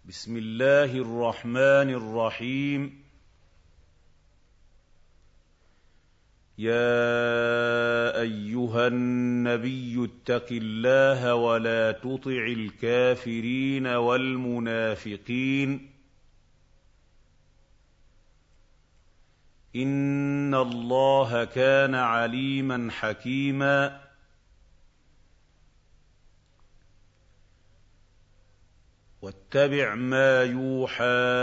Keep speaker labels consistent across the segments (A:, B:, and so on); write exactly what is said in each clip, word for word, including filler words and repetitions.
A: بسم الله الرحمن الرحيم. يا أيها النبي اتق الله ولا تطع الكافرين والمنافقين إن الله كان عليما حكيما. واتبع ما يوحى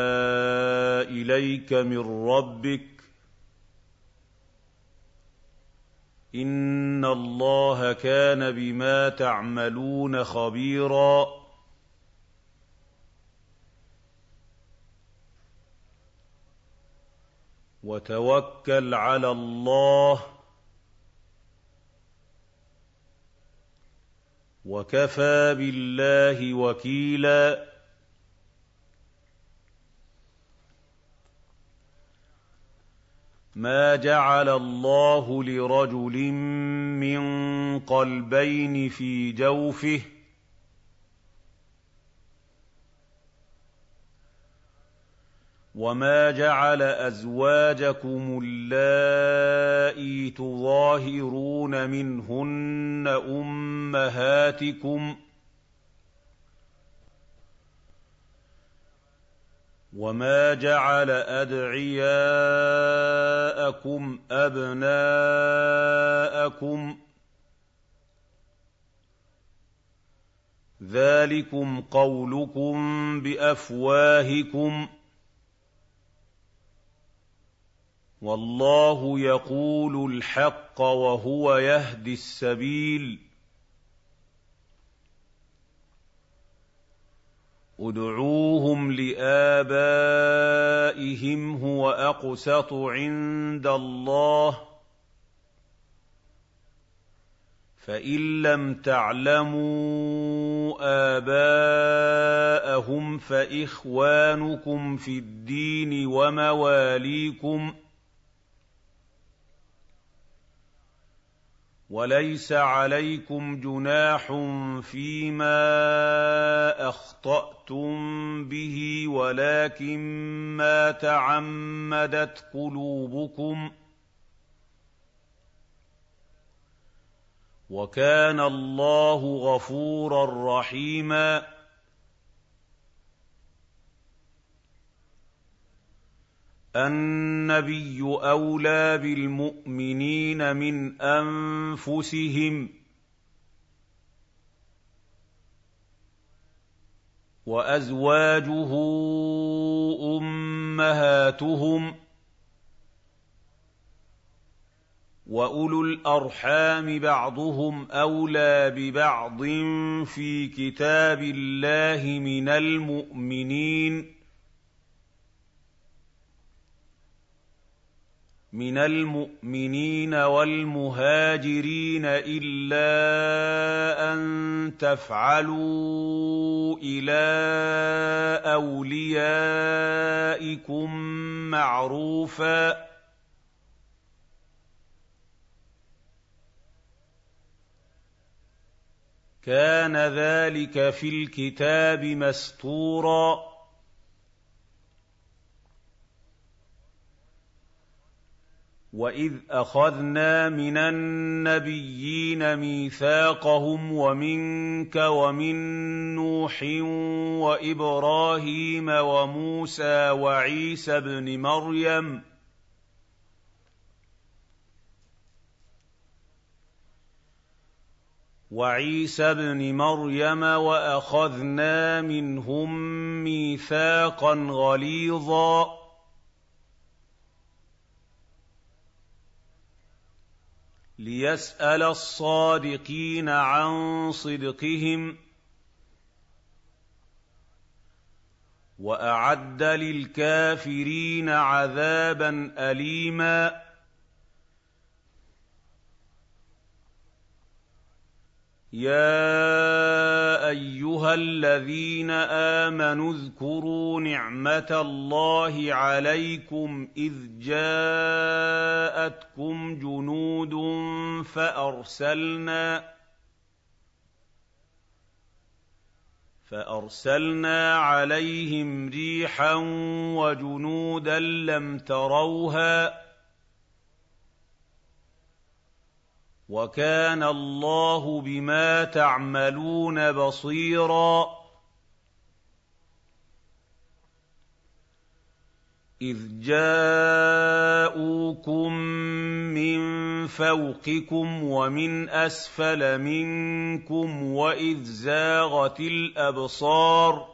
A: إليك من ربك إن الله كان بما تعملون خبيرا. وتوكل على الله وكفى بالله وكيلا. ما جعل الله لرجل من قلبين في جوفه وما جعل أزواجكم اللائي تظاهرون منهن أمهاتكم وما جعل أدعياءكم أبناءكم ذلكم قولكم بأفواهكم والله يقول الحق وهو يهدي السبيل. ادعوهم لآبائهم هو أقسط عند الله فإن لم تعلموا آباءهم فإخوانكم في الدين ومواليكم وليس عليكم جناح فيما أخطأتم به ولكن ما تعمدت قلوبكم وكان الله غفورا رحيما. النبي أولى بالمؤمنين من أنفسهم وأزواجه أمهاتهم وأولو الأرحام بعضهم أولى ببعض في كتاب الله من المؤمنين من المؤمنين والمهاجرين إلا أن تفعلوا إلى أوليائكم معروفا كان ذلك في الكتاب مسطورا. وإذ أخذنا من النبيين ميثاقهم ومنك ومن نوح وإبراهيم وموسى وعيسى ابن مريم وعيسى ابن مريم وأخذنا منهم ميثاقا غليظا ليسأل الصادقين عن صدقهم وأعد للكافرين عذابا أليما. يا أيها الذين آمنوا اذكروا نعمة الله عليكم إذ جاءتكم جنود فأرسلنا فأرسلنا عليهم ريحا وجنودا لم تروها وكان الله بما تعملون بصيرا إذ جاءوكم من فوقكم ومن أسفل منكم وإذ زاغت الأبصار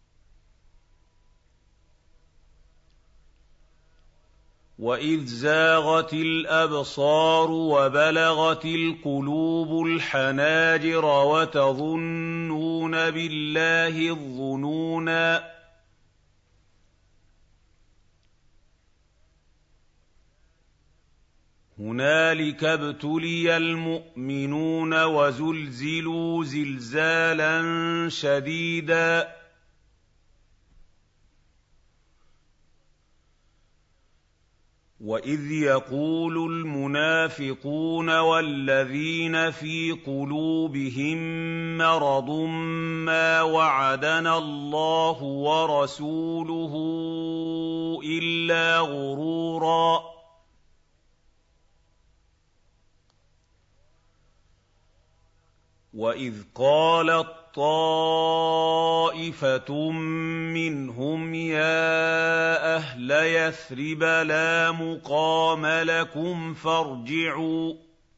A: وإذ زاغت الأبصار وبلغت القلوب الحناجر وتظنون بالله الظنونا هنالك ابتلي المؤمنون وزلزلوا زلزالا شديدا وإذ يقول المنافقون والذين في قلوبهم مرض ما وعدنا الله ورسوله إلا غرورا وإذ قالت طائفة منهم يا أهل يثرب لا مقام لكم فارجعوا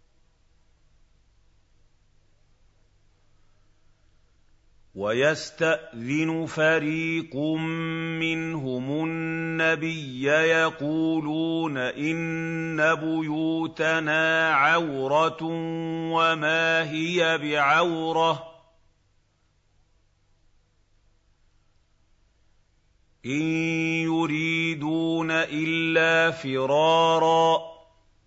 A: ويستأذن فريق منهم النبي يقولون إن بيوتنا عورة وما هي بعورة إن يريدون إلا فرارا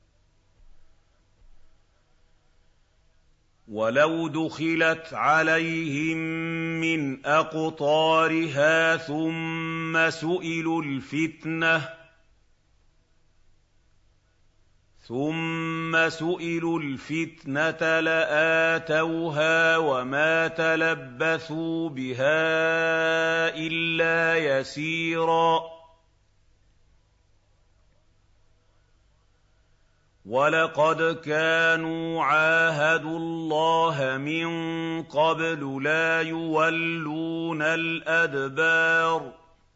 A: ولو دخلت عليهم من أقطارها ثم سئلوا الفتنة ثم سئلوا الفتنة لآتوها وما تلبثوا بها إلا يسيرا وَلَقَدْ كَانُوا عَاهَدُوا اللَّهَ مِن قَبْلُ لَا يُوَلُّونَ الْأَدْبَارَ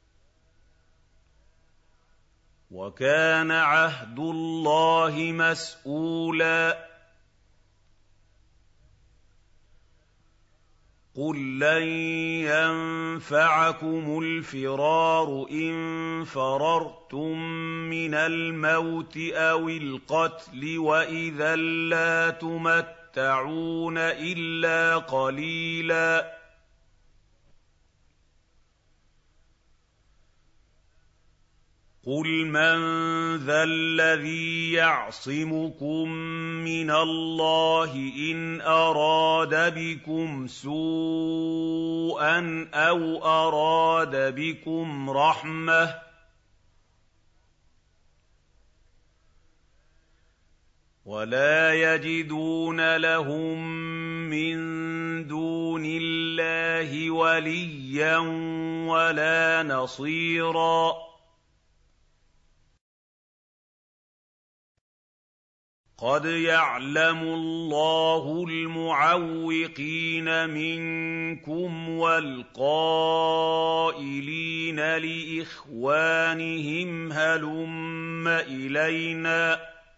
A: وَكَانَ عَهْدُ اللَّهِ مَسْئُولًا قُل لَّن يَنفَعَكُمُ الْفِرَارُ إِن فَرَرْتُم مِّنَ الْمَوْتِ أَوِ الْقَتْلِ وَإِذًا لَّا تُمَتَّعُونَ إِلَّا قَلِيلًا قُلْ مَن ذَا الَّذِي يَعْصِمُكُم مِّنَ اللَّهِ إِنْ أَرَادَ بِكُمْ سُوءًا أَوْ أَرَادَ بِكُمْ رَحْمَةً وَلَا يَجِدُونَ لَهُم مِّن دُونِ اللَّهِ وَلِيًّا وَلَا نَصِيرًا قَدْ يَعْلَمُ اللَّهُ الْمُعَوِّقِينَ مِنكُمْ وَالْقَائِلِينَ لِإِخْوَانِهِمْ هَلُمَّ إِلَيْنَا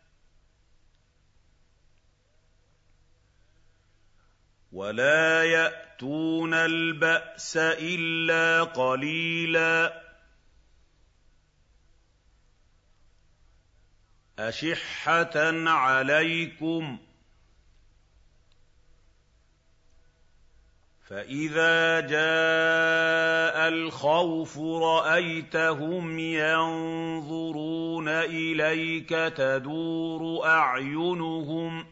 A: وَلَا يَأْتُونَ الْبَأْسَ إِلَّا قَلِيلًا أَشِحَّةً عَلَيْكُمْ ۖ فَإِذَا جَاءَ الْخَوْفُ رَأَيْتَهُمْ يَنظُرُونَ إِلَيْكَ تَدُورُ أَعْيُنُهُمْ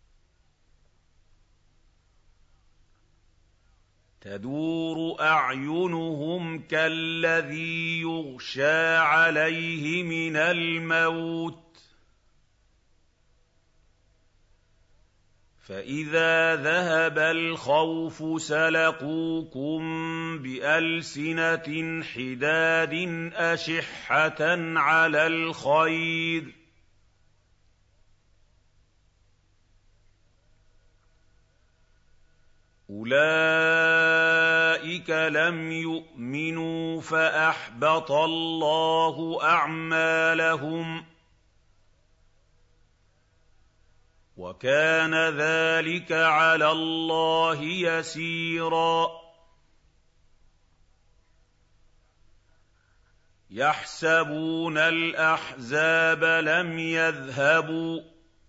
A: تدور أعينهم كالذي يغشى عليه من الموت فَإِذَا ذَهَبَ الْخَوْفُ سَلَقُوكُم بِأَلْسِنَةٍ حِدَادٍ أَشِحَّةً عَلَى الْخَيْرِ ۚ أُولَٰئِكَ لَمْ يُؤْمِنُوا فَأَحْبَطَ اللَّهُ أَعْمَالَهُمْ ۚ وَكَانَ ذَٰلِكَ عَلَى اللَّهِ يَسِيرًا يَحْسَبُونَ الْأَحْزَابَ لَمْ يَذْهَبُوا ۖ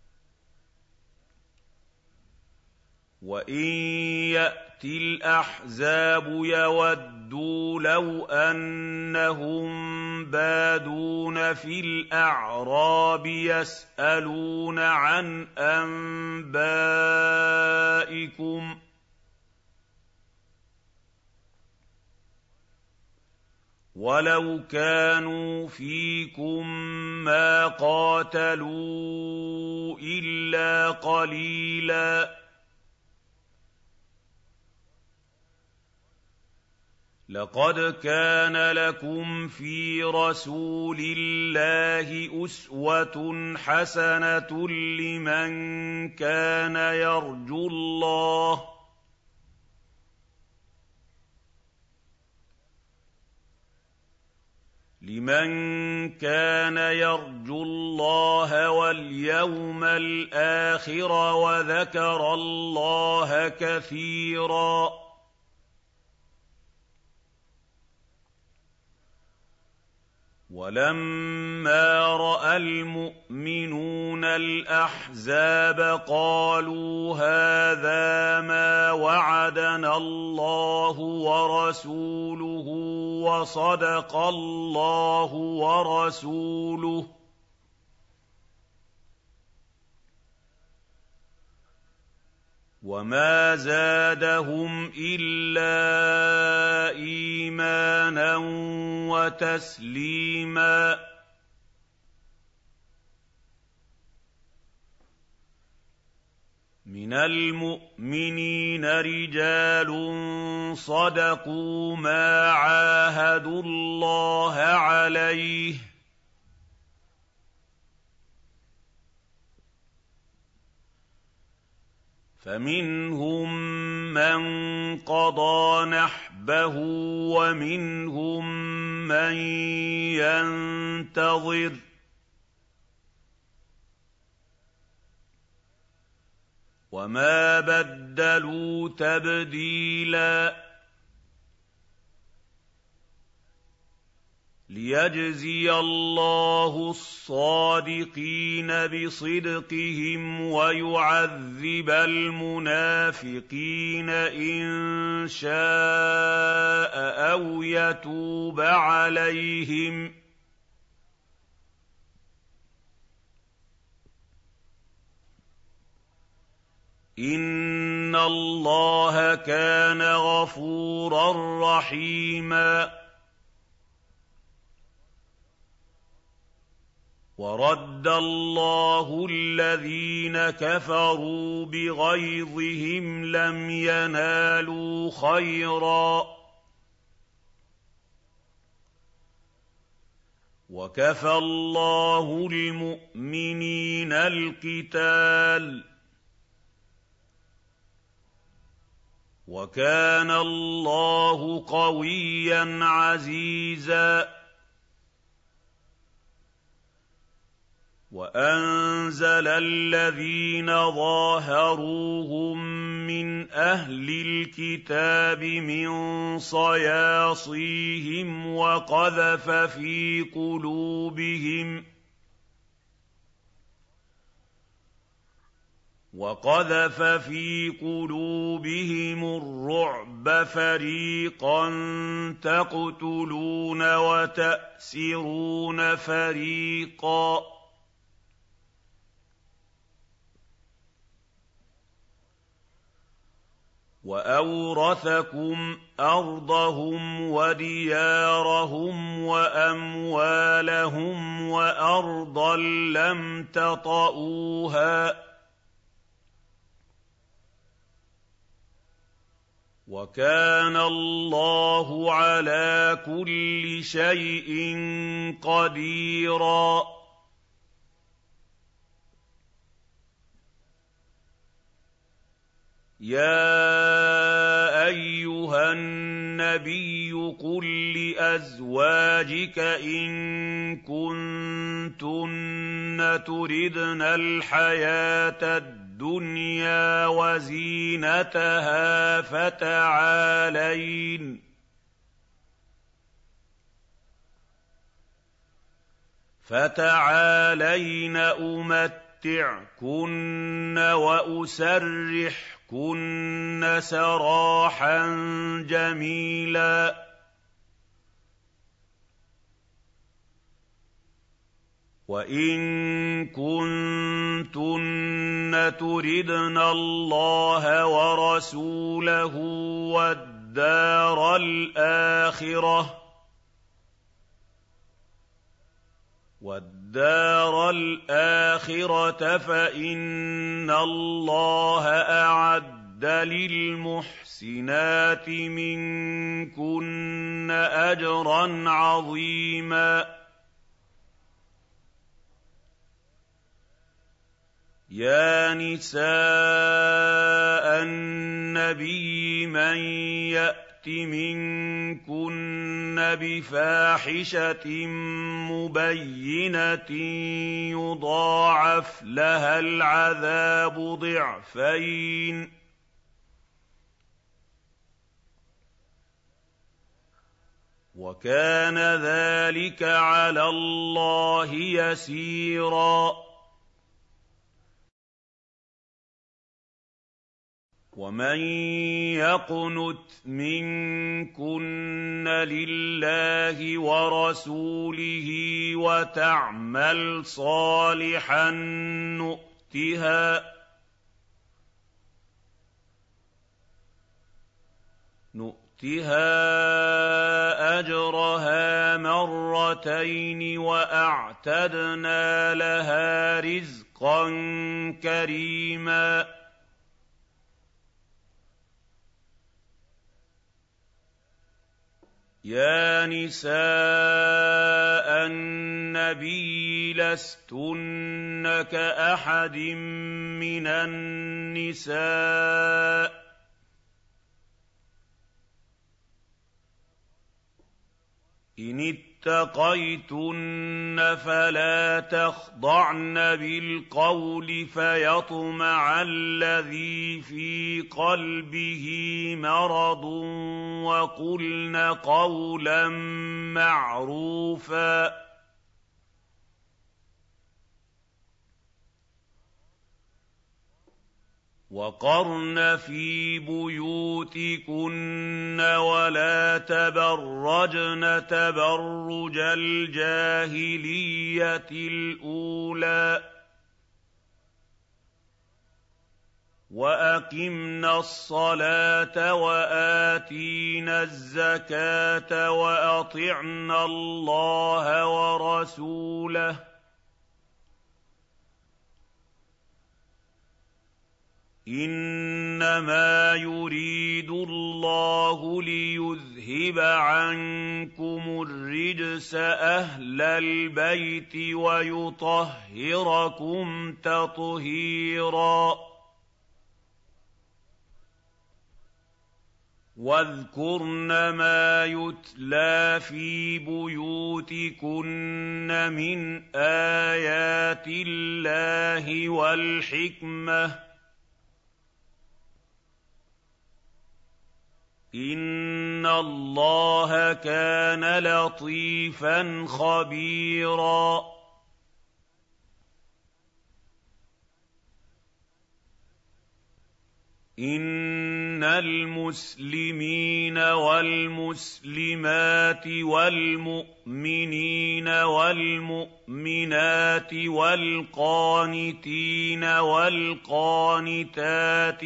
A: وَإِن يَأْتِ الْأَحْزَابُ يَوَدُّوا لَوْ أَنَّهُم بَادُونَ فِي الْأَعْرَابِ يَسْأَلُونَ عَنْ أَنبَائِكُمْ ۖ وَلَوْ كَانُوا فِيكُم مَّا قَاتَلُوا إِلَّا قَلِيلًا ۚ لَقَدْ كَانَ لَكُمْ فِي رَسُولِ اللَّهِ أُسْوَةٌ حَسَنَةٌ لِّمَن كَانَ يَرْجُو اللَّهَ لِمَن كَانَ يَرْجُو اللَّهَ وَالْيَوْمَ الْآخِرَ وَذَكَرَ اللَّهَ كَثِيرًا. وَلَمَّا رَأَى الْمُؤْمِنُونَ الْأَحْزَابَ قَالُوا هَٰذَا مَا وَعَدَنَا اللَّهُ وَرَسُولُهُ وَصَدَقَ اللَّهُ وَرَسُولُهُ ۚ وَمَا زَادَهُمْ إِلَّا إِيمَانًا وَتَسْلِيمًا. مِّنَ الْمُؤْمِنِينَ رِجَالٌ صَدَقُوا مَا عَاهَدُوا اللَّهَ عَلَيْهِ ۖ فَمِنْهُم مَّن قَضَىٰ نَحْبَهُ وَمِنْهُم مَّن يَنتَظِرُ ۖ وَمَا بَدَّلُوا تَبْدِيلًا. لِيَجْزِيَ اللَّهُ الصَّادِقِينَ بِصِدْقِهِمْ وَيُعَذِّبَ الْمُنَافِقِينَ إِن شَاءَ أَوْ يَتُوبَ عَلَيْهِمْ ۗ إِنَّ اللَّهَ كَانَ غَفُورًا رَّحِيمًا. وَرَدَّ اللَّهُ الَّذِينَ كَفَرُوا بِغَيْظِهِمْ لَمْ يَنَالُوا خَيْرًا ۚ وَكَفَى اللَّهُ الْمُؤْمِنِينَ الْقِتَالَ ۚ وَكَانَ اللَّهُ قَوِيًّا عَزِيزًا. وَأَنزَلَ الَّذِينَ ظَاهَرُوهُم مِّنْ أَهْلِ الْكِتَابِ مِن صَيَاصِيهِمْ وَقَذَفَ فِي قُلُوبِهِمْ وَقَذَفَ فِي قُلُوبِهِمُ الرُّعْبَ فَرِيقًا تَقْتُلُونَ وَتَأْسِرُونَ فَرِيقًا. وَأَوْرَثَكُمْ أَرْضَهُمْ وَدِيَارَهُمْ وَأَمْوَالَهُمْ وَأَرْضًا لَّمْ تَطَئُوهَا وَكَانَ اللَّهُ عَلَىٰ كُلِّ شَيْءٍ قَدِيرًا يَا أَيُّهَا النَّبِيُّ قُل لِّأَزْوَاجِكَ إِن كُنتُنَّ تُرِدْنَ الْحَيَاةَ الدُّنْيَا وَزِينَتَهَا فَتَعَالَيْنَ فَتَعَالَيْنَ أُمَتِّعْكُنَّ وَأُسَرِّحْكُنَّ سَرَاحًا جَمِيلًا وَإِن كُنتُنَّ تُرِدْنَ اللَّهَ وَرَسُولَهُ وَالدَّارَ الْآخِرَةَ وَالدَّارَ الْآخِرَةَ فَإِنَّ اللَّهَ أَعَدَّ لِلْمُحْسِنَاتِ مِنكُنَّ أَجْرًا عَظِيمًا يَا نِسَاءَ النَّبِيِّ مَن يَأْتِ مِنكُنَّ بِفَاحِشَةٍ مُّبَيِّنَةٍ يُضَاعَفْ لَهَا الْعَذَابُ ضِعْفَيْنِ ۚ وَكَانَ ذَٰلِكَ عَلَى اللَّهِ يَسِيرًا وَمَن يَقْنُتْ مِنكُنَّ لِلَّهِ وَرَسُولِهِ وَتَعْمَلْ صَالِحًا نُّؤْتِهَا نُؤْتِهَا أَجْرَهَا مَرَّتَيْنِ وَأَعْتَدْنَا لَهَا رِزْقًا كَرِيمًا يَا نِسَاءَ النَّبِيِّ لَسْتُنَّ كَأَحَدٍ مِّنَ النِّسَاءِ ۚ إِنِ اتَّقَيْتُنَّ فَلَا تَخْضَعْنَ بِالْقَوْلِ فَيَطْمَعَ الَّذِي فِي قَلْبِهِ مَرَضٌ وَقُلْنَ قَوْلًا مَّعْرُوفًا وَقَرْنَ فِي بُيُوتِكُنَّ وَلَا تَبَرَّجْنَ تَبَرُّجَ الْجَاهِلِيَّةِ الْأُولَىٰ ۖ وَأَقِمْنَ الصَّلَاةَ وَآتِينَ الزَّكَاةَ وَأَطِعْنَ اللَّهَ وَرَسُولَهُ ۚ إِنَّمَا يُرِيدُ اللَّهُ لِيُذْهِبَ عَنكُمُ الرِّجْسَ أَهْلَ الْبَيْتِ وَيُطَهِّرَكُمْ تَطْهِيرًا وَاذْكُرْنَ مَا يُتْلَىٰ فِي بُيُوتِكُنَّ مِنْ آيَاتِ اللَّهِ وَالْحِكْمَةِ ۚ إِنَّ اللَّهَ كَانَ لَطِيفًا خَبِيرًا إِنَّ الْمُسْلِمِينَ وَالْمُسْلِمَاتِ وَالْمُؤْمِنِينَ وَالْمُؤْمِنَاتِ وَالْقَانِتِينَ وَالْقَانِتَاتِ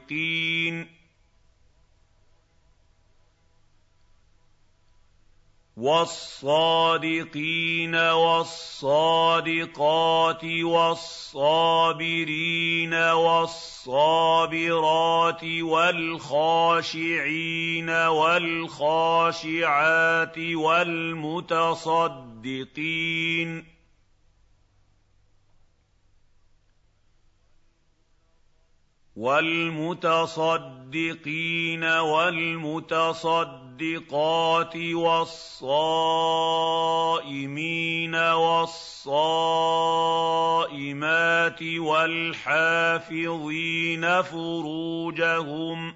A: وَالصَّادِقِينَ وَالصَّادِقِينَ وَالصَّادِقَاتِ وَالصَّابِرِينَ وَالصَّابِرَاتِ وَالْخَاشِعِينَ وَالْخَاشِعَاتِ وَالْمُتَصَدِّقِينَ وَالْمُتَصَدِّقِينَ وَالْمُتَصَدِّقَاتِ وَالصَّائِمِينَ وَالصَّائِمَاتِ وَالْحَافِظِينَ فُرُوجَهُمْ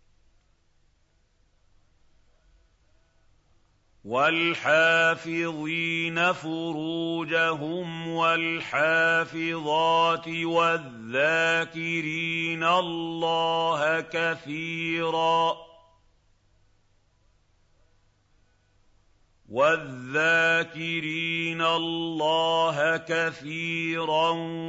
A: والحافظين فروجهم والحافظات والذاكرين الله كثيرا والذاكرين الله كثيرا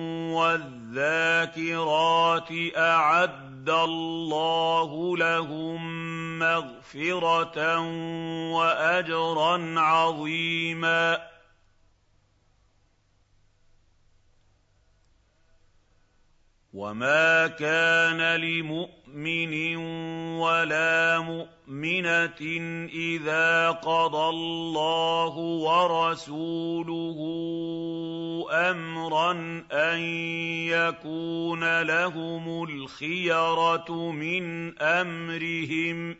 A: والذاكرات أعد الله لهم مغفرة وأجرا عظيما وما كان لمؤمن ولا مؤمنة إذا قضى الله ورسوله أمرا أن يكون لهم الخيرة من أمرهم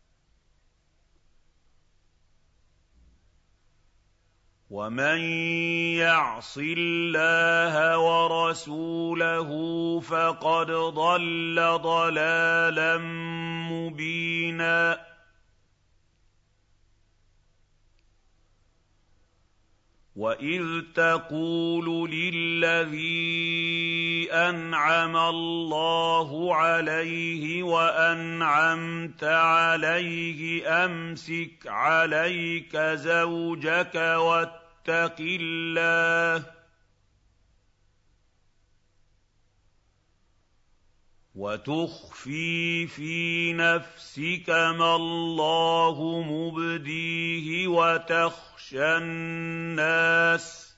A: ومن يعص الله ورسوله فقد ضل ضلالا مبينا وإذ تقول للذي أنعم الله عليه وأنعمت عليه أمسك عليك زوجك واتق الله وتخفي في نفسك ما الله مبديه وتخشى الناس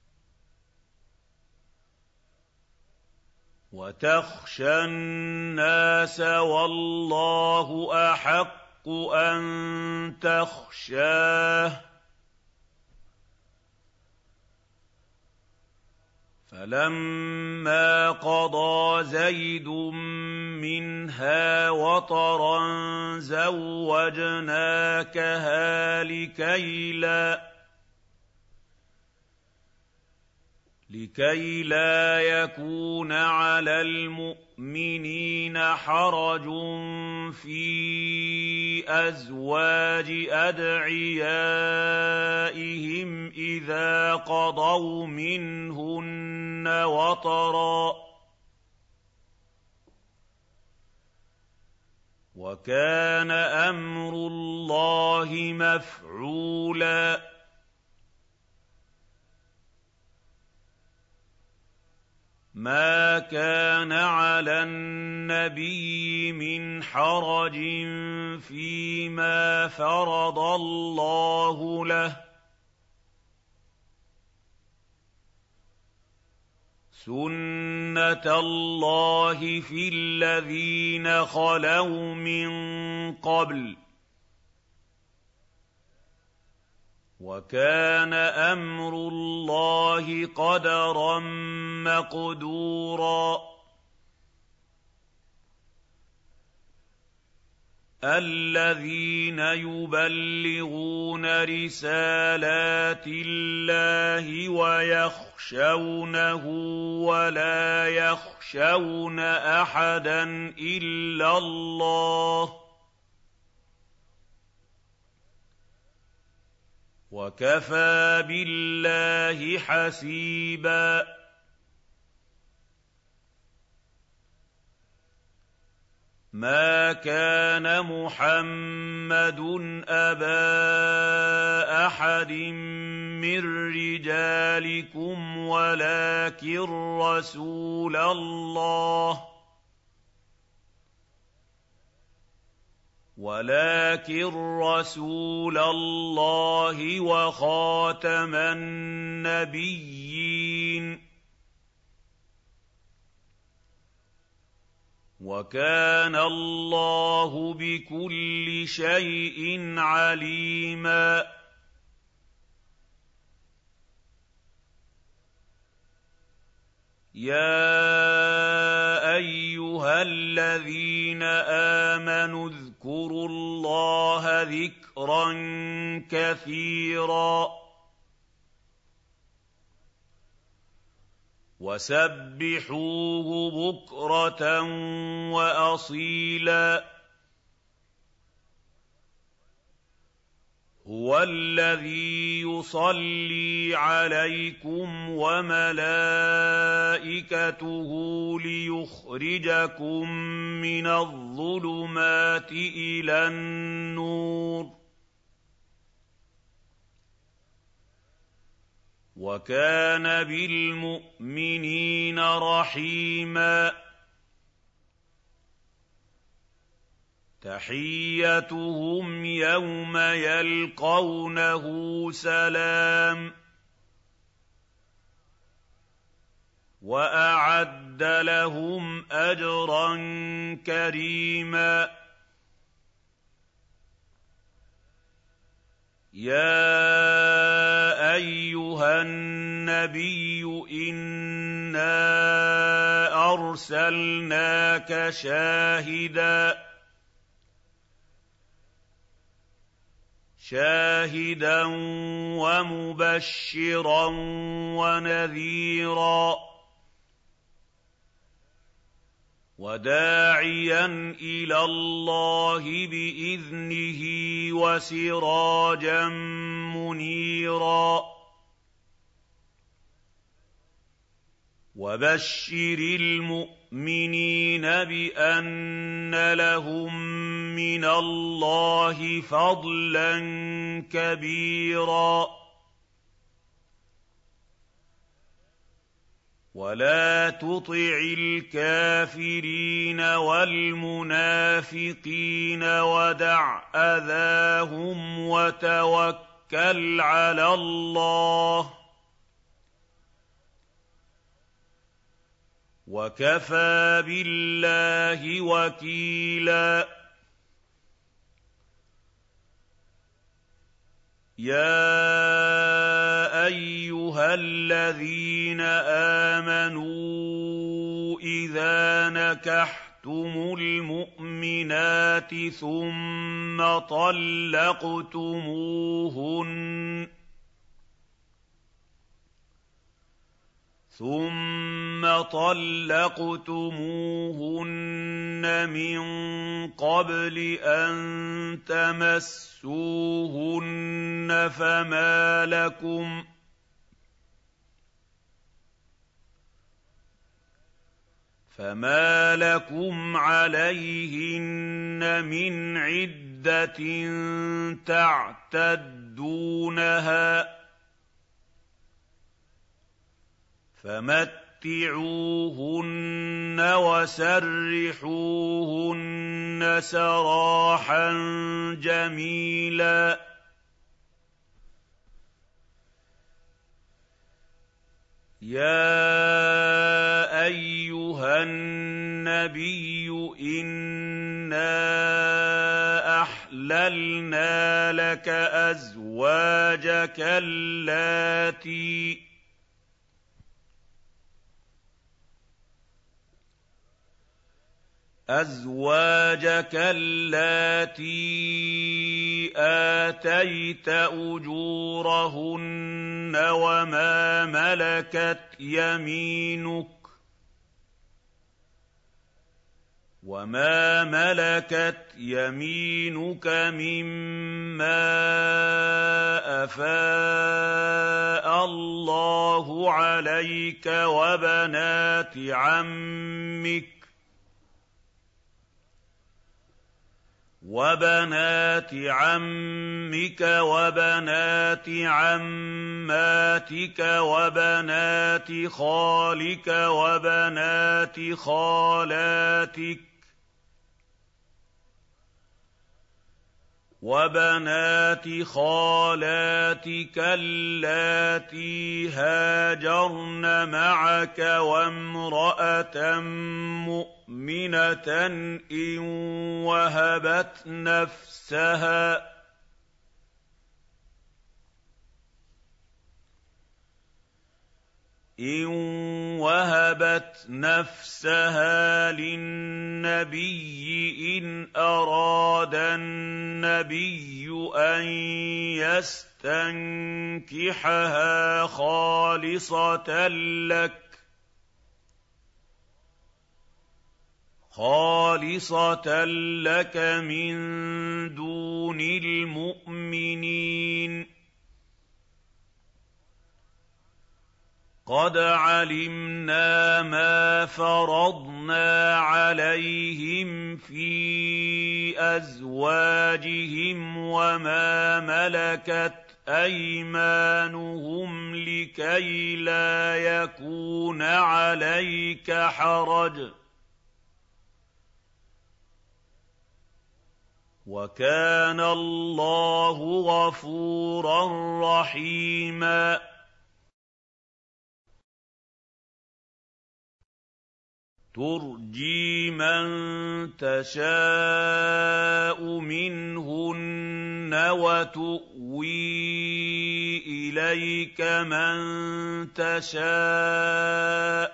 A: وتخشى الناس والله أحق أن تخشاه فَلَمَّا قَضَىٰ زَيْدٌ مِّنْهَا وَطَرًا زَوَّجْنَاكَهَا لِكَيْ لَا لكي لا يكون على المؤمنين حرج في أزواج أدعيائهم إذا قضوا منهن وطرا وكان أمر الله مفعولا ما كان على النبي من حرج فيما فرض الله له سنة الله في الذين خلوا من قبل وكان أمر الله قدرا مقدورا الذين يبلغون رسالات الله ويخشونه ولا يخشون أحدا إلا الله وَكَفَىٰ بِاللَّهِ حَسِيبًا مَا كَانَ مُحَمَّدٌ أَبَا أَحَدٍ مِّن رِّجَالِكُمْ وَلَٰكِن رَّسُولَ اللَّهِ وَلَٰكِن رَّسُولَ اللَّهِ وَخَاتَمَ النَّبِيِّينَ ۗ وَكَانَ اللَّهُ بِكُلِّ شَيْءٍ عَلِيمًا. يَا أَيُّهَا الَّذِينَ آمَنُوا اذْكُرُوا اللَّهَ ذِكْرًا كَثِيرًا وَسَبِّحُوهُ بُكْرَةً وَأَصِيلًا. هُوَ الَّذِي يُصَلِّي عَلَيْكُمْ وَمَلَائِكَتُهُ لِيُخْرِجَكُم مِّنَ الظُّلُمَاتِ إِلَى النُّورِ ۚ وَكَانَ بِالْمُؤْمِنِينَ رَحِيمًا. تَحِيَّتُهُمْ يَوْمَ يَلْقَوْنَهُ سَلَامٌ ۚ وَأَعَدَّ لَهُمْ أَجْرًا كَرِيمًا. يَا أَيُّهَا النَّبِيُّ إِنَّا أَرْسَلْنَاكَ شَاهِدًا شَاهِدًا وَمُبَشِّرًا وَنَذِيرًا وَدَاعِيًا إِلَى اللَّهِ بِإِذْنِهِ وَسِرَاجًا مُّنِيرًا. وَبَشِّرِ الْمُؤْمِنِينَ بِأَنَّ لَهُم مِّنَ اللَّهِ فَضْلًا كَبِيرًا. وَلَا تُطِعِ الْكَافِرِينَ وَالْمُنَافِقِينَ وَدَعْ أَذَاهُمْ وَتَوَكَّلْ عَلَى اللَّهِ ۚ وَكَفَىٰ بِاللَّهِ وَكِيلًا. يَا أَيُّهَا الَّذِينَ آمَنُوا إِذَا نَكَحْتُمُ الْمُؤْمِنَاتِ ثُمَّ طَلَّقْتُمُوهُنَّ ثُمَّ طَلَّقْتُمُوهُنَّ مِن قَبْلِ أَن تَمَسُّوهُنَّ فَمَا لَكُمْ فَمَا لَكُمْ عَلَيْهِنَّ مِنْ عِدَّةٍ تَعْتَدُّونَهَا ۖ فَمَتِّعُوهُنَّ وَسَرِّحُوهُنَّ سَرَاحًا جَمِيلًا. يَا أَيُّهَا النَّبِيُّ إِنَّا أَحْلَلْنَا لَكَ أَزْوَاجَكَ اللَّاتِي أَزْوَاجَكَ اللَّاتِي آتَيْتَ أُجُورَهُنَّ وَمَا مَلَكَتْ يَمِينُكَ وَمَا مَلَكَتْ يَمِينُكَ مِمَّا أَفَاءَ اللَّهُ عَلَيْكَ وَبَنَاتِ عَمِّكَ وَبَنَاتِ عَمِّكَ وَبَنَاتِ عَمَّاتِكَ وَبَنَاتِ خَالِكَ وَبَنَاتِ خَالَاتِكَ وَبَنَاتِ خَالَاتِكَ اللَّاتِي هَاجَرْنَ مَعَكَ وَامْرَأَةً مُّؤْمِنَةً إِن وَهَبَتْ نَفْسَهَا إِن وَهَبَتْ نَفْسَهَا لِلنَّبِيِّ إِنْ أَرَادَ النَّبِيُّ أَن يَسْتَنكِحَهَا خَالِصَةً لَّكَ خالصة لك من دون المؤمنين قَدْ عَلِمْنَا مَا فَرَضْنَا عَلَيْهِمْ فِي أَزْوَاجِهِمْ وَمَا مَلَكَتْ أَيْمَانُهُمْ لِكَيْ لَا يَكُونَ عَلَيْكَ حَرَجٌ ۗ وَكَانَ اللَّهُ غَفُورًا رَّحِيمًا. تُرْجِي مَن تَشَاءُ مِنْهُنَّ وَتُؤْوِي إِلَيْكَ مَن تَشَاءُ ۖ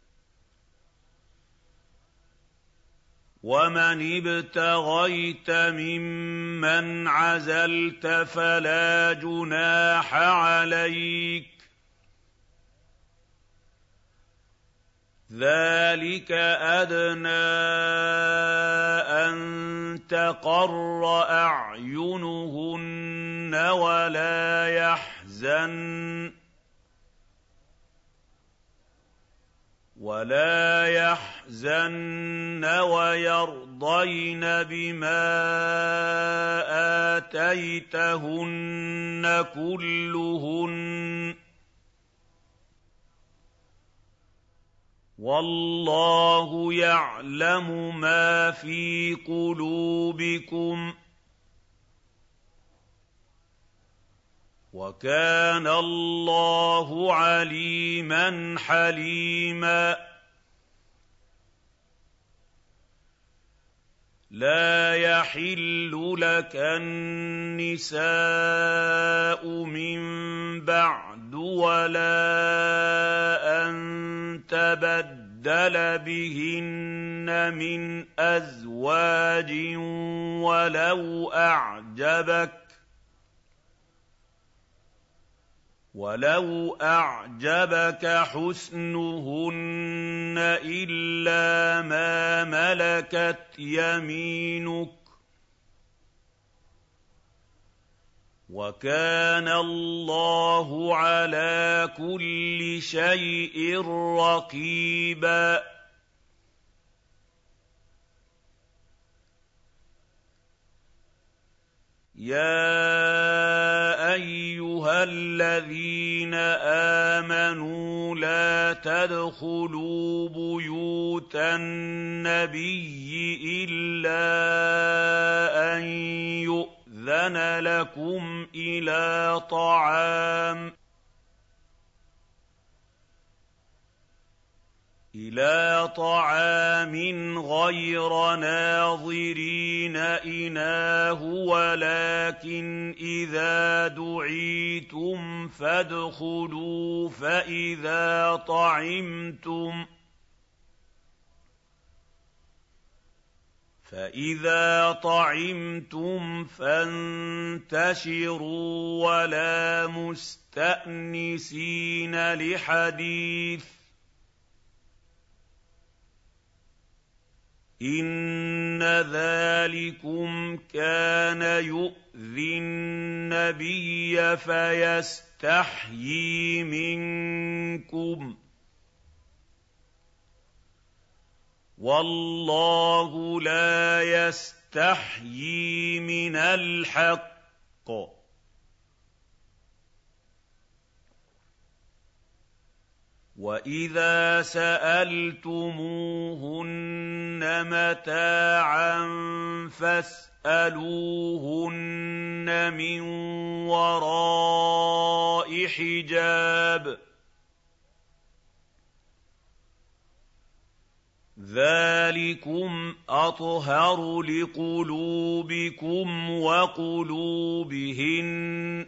A: وَمَنِ ابْتَغَيْتَ مِمَّنْ عَزَلْتَ فَلَا جُنَاحَ عَلَيْكَ ۚ ذَٰلِكَ أَدْنَىٰ أَن تَقَرَّ أَعْيُنُهُنَّ وَلَا يَحْزَنَّ وَلَا يَحْزَنَّ وَيَرْضَيْنَ بِمَا آتَيْتَهُنَّ كُلُّهُنَّ ۚ وَاللَّهُ يَعْلَمُ مَا فِي قُلُوبِكُمْ ۚ وَكَانَ اللَّهُ عَلِيمًا حَلِيمًا. لَا يَحِلُّ لَكَ النِّسَاءُ مِن بَعْدُ وَلَا أَن تَبَدَّلَ بِهِنَّ مِنْ أَزْوَاجٍ وَلَوْ أَعْجَبَكَ وَلَوْ أَعْجَبَكَ حُسْنُهُنَّ إِلَّا مَا مَلَكَتْ يَمِينُكَ ۗ وَكَانَ اللَّهُ عَلَىٰ كُلِّ شَيْءٍ رَّقِيبًا. يَا أَيُّهَا الَّذِينَ آمَنُوا لَا تَدْخُلُوا بُيُوتَ النَّبِيِّ إِلَّا أَن يُؤْذَنَ لَكُمْ إِلَىٰ طَعَامٍ إِلَىٰ طَعَامٍ غَيْرَ نَاظِرِينَ إِنَاهُ وَلَٰكِنْ إِذَا دُعِيتُمْ فَادْخُلُوا فَإِذَا طَعِمْتُمْ فَإِذَا طَعِمْتُمْ فَانتَشِرُوا وَلَا مُسْتَأْنِسِينَ لِحَدِيثٍ ۚ إِنَّ ذَٰلِكُمْ كَانَ يُؤْذِي النَّبِيَّ فَيَسْتَحْيِي مِنكُمْ ۖ وَاللَّهُ لَا يَسْتَحْيِي مِنَ الْحَقِّ ۚ وَإِذَا سَأَلْتُمُوهُنَّ مَتَاعًا فَاسْأَلُوهُنَّ فاسألوهن من وراء حجاب ذلكم أطهر لقلوبكم وقلوبهن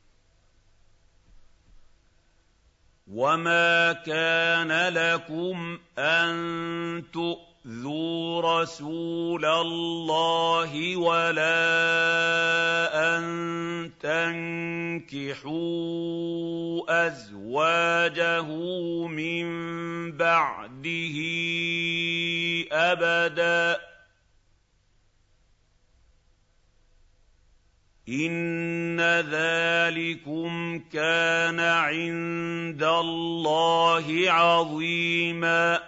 A: وما كان لكم أن تؤذوا رسول الله ولا أن تنكحوا أزواجه من بعده أبدا إن ذلكم كان عند الله عظيما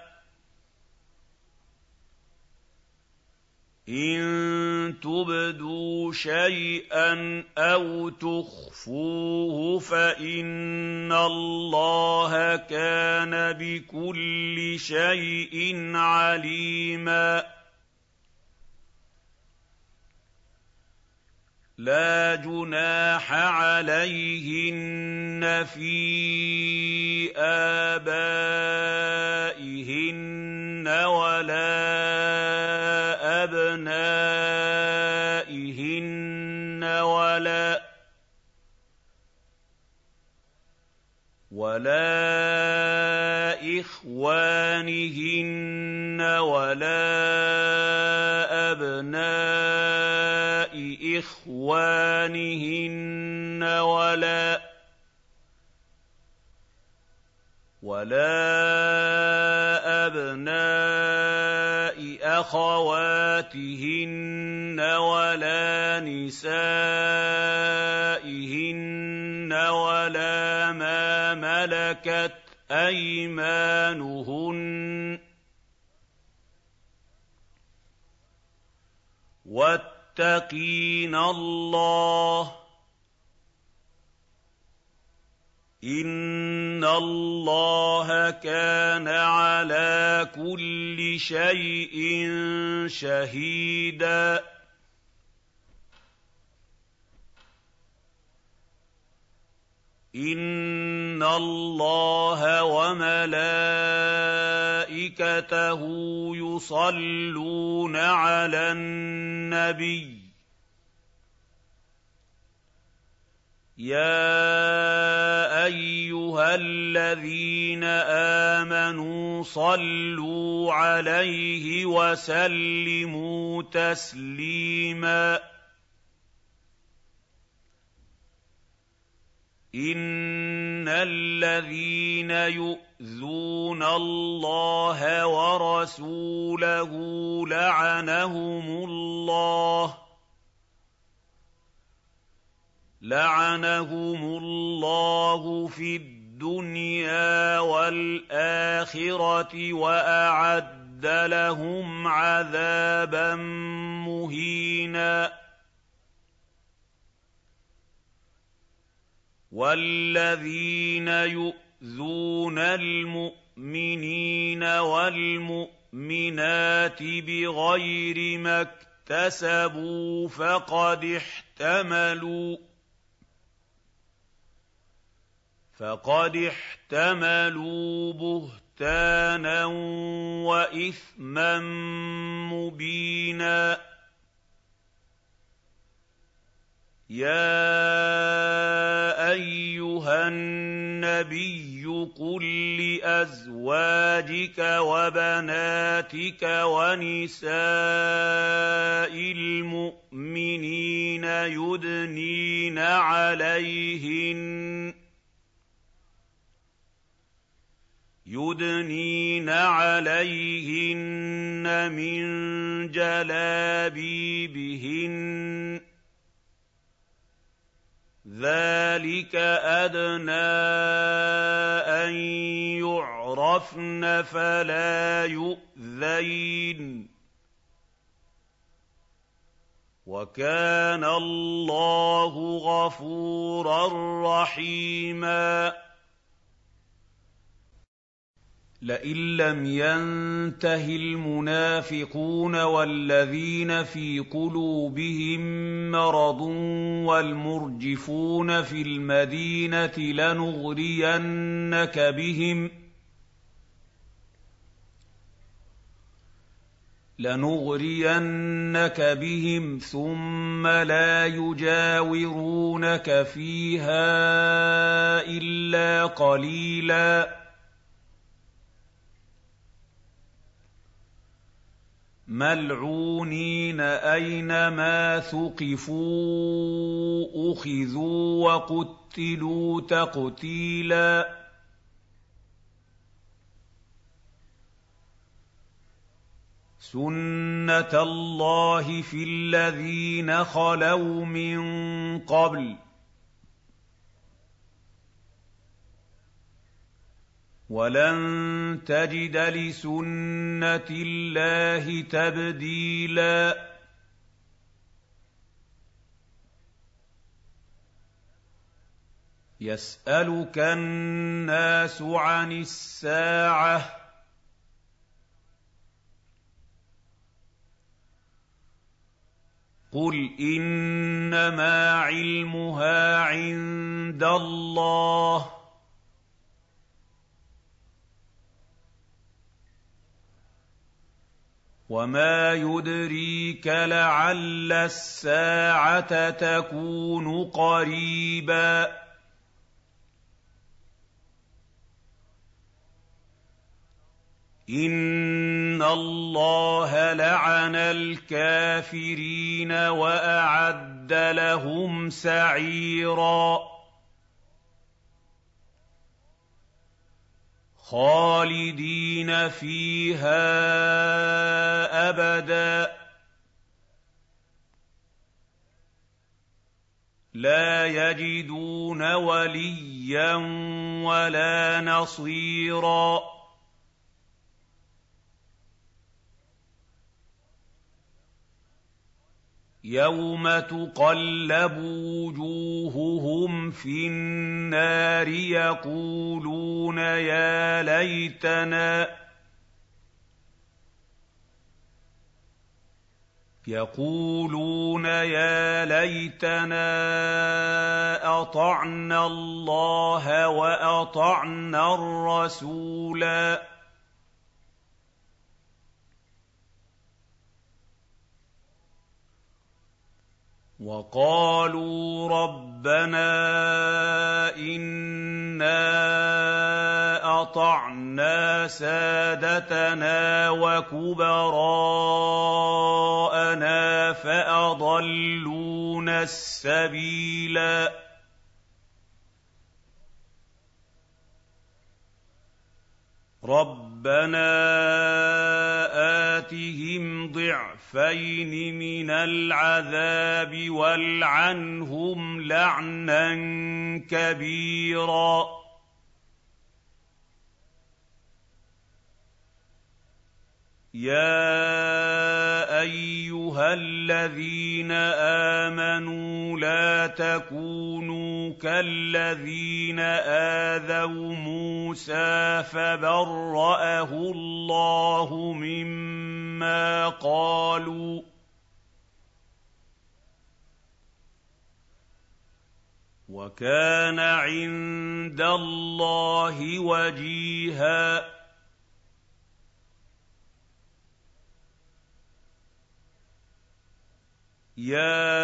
A: إن تبدوا شيئا أو تخفوه فإن الله كان بكل شيء عليما لا جناح عليهن في آبائهن ولا أبنائهن ولا ولا إخوانهن ولا أبناء إخوانهن ولا ولا أبناء أخواتهن ولا نسائهن ولا ما ملكت أيمانهن واتقين الله إن الله كان على كل شيء شهيدا إن الله وملائكته يصلون على النبي يا أيها الذين آمنوا صلوا عليه وسلموا تسليما إن الذين يؤذون الله ورسوله لعنهم الله لعنهم الله في الدنيا والآخرة وأعد لهم عذابا مهينا والذين يؤذون المؤمنين والمؤمنات بغير ما اكتسبوا فقد احتملوا فقد احتملوا بهتانا وإثما مبينا يا أيها النبي قل لأزواجك وبناتك ونساء المؤمنين يدنين عليهن يدنين عليهن من جلابيبهن ذلك أدنى أن يعرفن فلا يؤذين وكان الله غفورا رحيما لئن لم ينته المنافقون والذين في قلوبهم مرض والمرجفون في المدينة لنغرينك بهم لنغرينك بهم ثم لا يجاورونك فيها إلا قليلا ملعونين أينما ثقفوا أخذوا وقتلوا تقتيلا سنة الله في الذين خلوا من قبل ولن تجد لسنة الله تبديلا يسألك الناس عن الساعة قل إنما علمها عند الله وما يدريك لعل الساعة تكون قريبا إن الله لعن الكافرين وأعد لهم سعيرا خالدين فيها أبدا لا يجدون وليا ولا نصيرا يوم تقلب وجوههم في النار يقولون يا ليتنا يقولون يا ليتنا أطعنا الله وأطعنا الرسولا وقالوا ربنا إنا أطعنا سادتنا وكبراءنا فأضلونا السبيلا ربنا آتهم ضعفين من العذاب والعنهم لعنا كبيرا يا أيها الذين آمنوا لا تكونوا كالذين آذوا موسى فبرأه الله مما قالوا وكان عند الله وجيها يا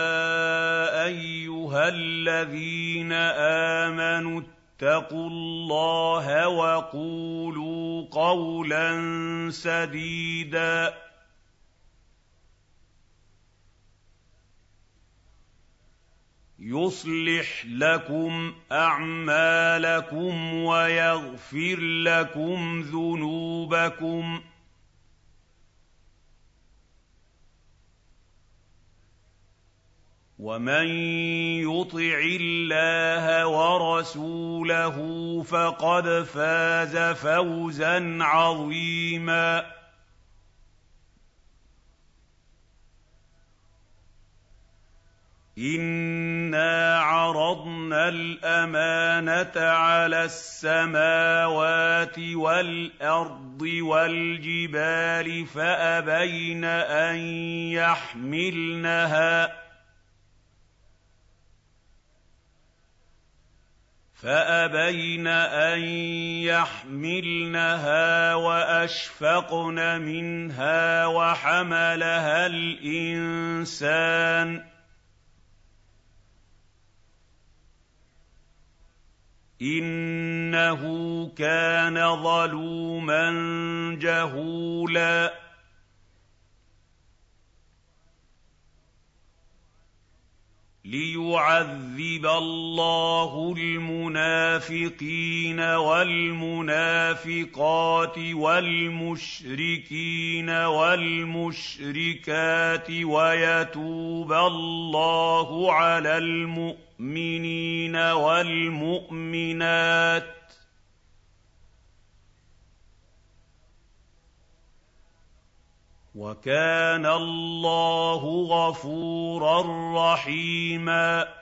A: أيها الذين آمنوا اتقوا الله وقولوا قولا سديدا يصلح لكم أعمالكم ويغفر لكم ذنوبكم ومن يطع الله ورسوله فقد فاز فوزا عظيما إنا عرضنا عَرَضْنَا الْأَمَانَةَ عَلَى السَّمَاوَاتِ وَالْأَرْضِ وَالْجِبَالِ فَأَبَيْنَ أَن يَحْمِلْنَهَا فَأَبَيْنَ أَن يَحْمِلْنَهَا وَأَشْفَقْنَ مِنْهَا وَحَمَلَهَا الْإِنسَانُ إِنَّهُ كَانَ ظَلُومًا جَهُولًا لِيُعَذِّبَ اللَّهُ الْمُنَافِقِينَ وَالْمُنَافِقَاتِ وَالْمُشْرِكِينَ وَالْمُشْرِكَاتِ وَيَتُوبَ اللَّهُ عَلَى الْمُؤْمِنِينَ وَالْمُؤْمِنَاتِ وَكَانَ اللَّهُ غَفُورًا رَّحِيمًا